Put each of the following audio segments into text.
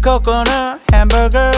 coconut hamburger.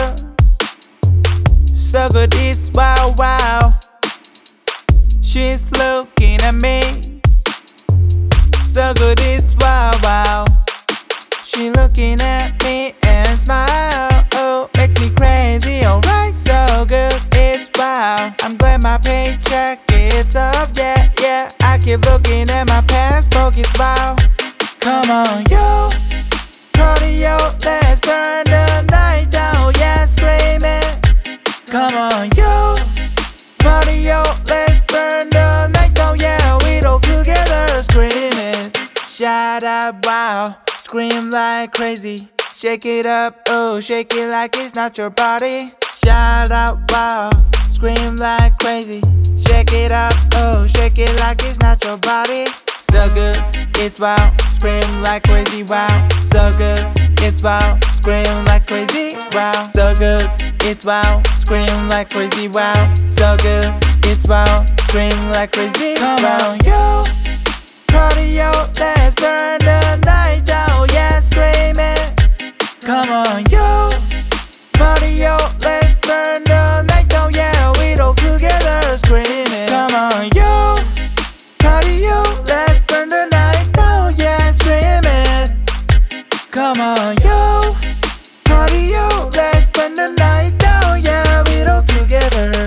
So good, it's wow wow. She's looking at me. So good, it's wow wow. She looking at me and smile. Oh, makes me crazy. Alright, so good, it's wow. I'm glad my paycheck is up, yeah, yeah. I keep looking at my passport, it's wow. Come on, yo, party, yo, let's burn the night down, yeah, scream it. Come on, yo, party, yo, let's burn the night down, yeah, we all together, scream it. Shout out, wow, scream like crazy. Shake it up, oh, shake it like it's not your body. Shout out, wow, scream like crazy. Shake it up, oh, shake it like it's not your body. So good, it's wow, scream like crazy, wow. So good, it's wow, scream like crazy, wow. So good, it's wow, scream like crazy, wow. So good, it's wow, scream like crazy, wow. Come on, yo, party, yo, let's burn the night down, yeah, scream it. Come on, yo, party, yo, let's burn the night down, yeah, we all together, scream it. Come on, yo, party, yo, let's burn the night down, yeah, scream it. Come on, yo, party, yo, let's burn the night down, yeah, we all together.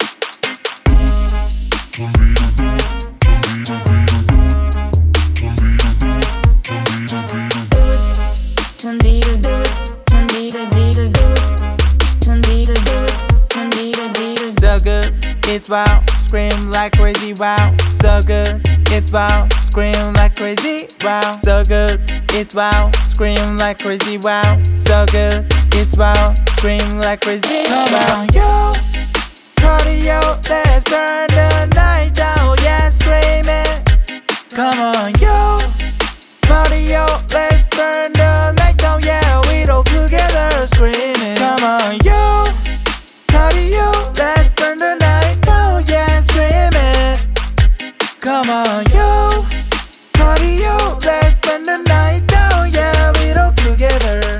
So good, it's wow, scream like crazy, wow. So good, it's wow, scream like crazy, wow. So good, it's wow, scream like crazy, wow. So good, it's wow, scream like crazy, wow. Come on, yo, party, yo, let's burn the night down, yeah, scream it. Come on, yo, party, yo, let's burn the night down, yeah, we all together, scream it. Come on, yo, party, yo, let's burn the night down, yeah, scream it. Come on, yo, party, yo, let's burn the night down, yeah, we all together.